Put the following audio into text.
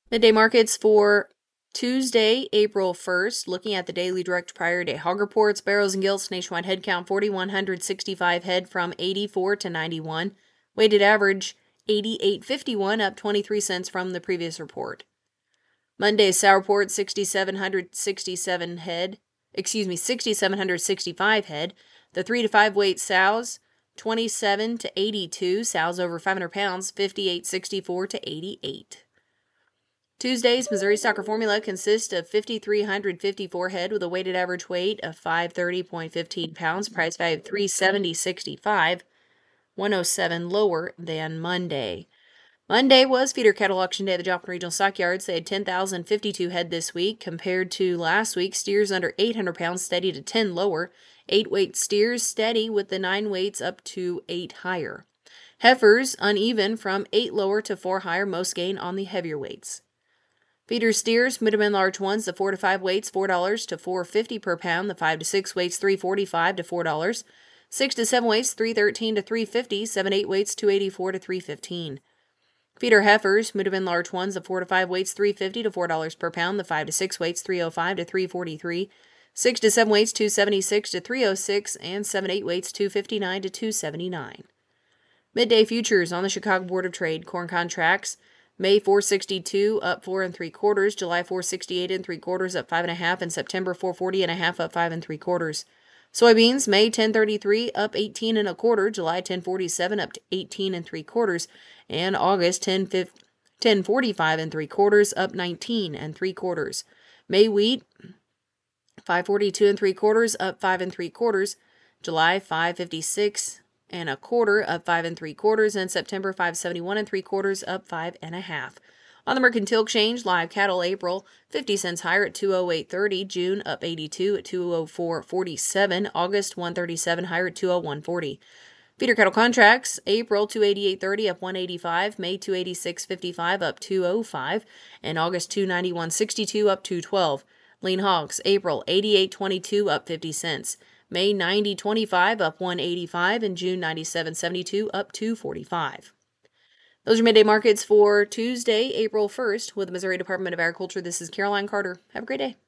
Midday markets for Tuesday, April 1st. Looking at the daily direct prior day hog reports, barrels and gilts, nationwide head count 4,165 head from 84 to 91. Weighted average 88.51, up 23 cents from the previous report. Monday's sow report 6,767 head. 6,765 head. The 3 to 5 weight sows 27 to 82. Sows over 500 pounds 58.64 to 88. Tuesday's Missouri Stocker Formula consists of 5,354 head with a weighted average weight of 530.15 pounds, price value of $370.65, 107 lower than Monday. Monday was feeder cattle auction day at the Joplin Regional Stockyards. They had 10,052 head this week compared to last week. Steers under 800 pounds steady to 10 lower. 8-weight steers steady with the 9 weights up to 8 higher. Heifers uneven from 8 lower to 4 higher, most gain on the heavier weights. Feeder steers, medium and large ones, the 4 to 5 weights, $4 to $4.50 per pound. The 5 to 6 weights, $3.45 to $4. 6 to 7 weights, $3.13 to $3.50. 7 to 8 weights, $2.84 to $3.15. Feeder heifers, medium and large ones, the 4 to 5 weights, $3.50 to $4 per pound. The 5 to 6 weights, $3.05 to $3.43. 6 to 7 weights, $2.76 to $3.06, and 7 to 8 weights, $2.59 to $2.79. Midday futures on the Chicago Board of Trade. Corn contracts. May 462 up 4 3/4, July 468 3/4 up 5 1/2, and September 440 1/2 up 5 3/4. Soybeans May 1033 up 18 1/4, July 1047 up to 18 3/4, and August 1045 3/4 up 19 3/4. May wheat 542 3/4 up 5 3/4, July 556 1/4 up 5 3/4, and September 571 3/4 up 5 1/2. On the Mercantile Exchange, live cattle April 50 cents higher at 208.30, June up 82 at 204.47, August 137 higher at 201.40. Feeder cattle contracts April 288.30 up 185, May 286.55 up 205, and August 291.62 up 212. Lean hogs April 88.22 up 50 cents. May 90.25 up 185, and June 97.72 up 245. Those are midday markets for Tuesday, April 1st with the Missouri Department of Agriculture. This is Caroline Carter. Have a great day.